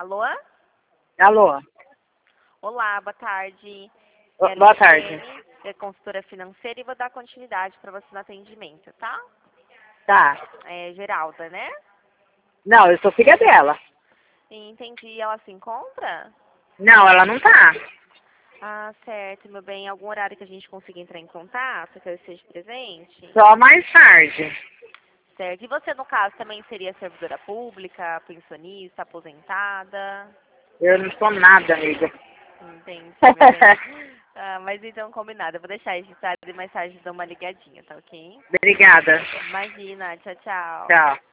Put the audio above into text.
Alô? Alô? Olá, boa tarde. Boa tarde. É consultora financeira e vou dar continuidade para você no atendimento, tá? Tá. É Geralda, né? Não, eu sou filha dela. Entendi. Ela se encontra? Não, ela não tá. Ah, certo, meu bem. Algum horário que a gente consiga entrar em contato, que ela esteja presente? Só mais tarde. Certo. E você, no caso, também seria servidora pública, pensionista, aposentada? Eu não sou nada, amiga. Entendi, meu bem. Ah, mas então, combinado. Eu vou deixar registrado e mais tarde dou uma ligadinha, tá ok? Obrigada. Imagina. Tchau, tchau. Tchau.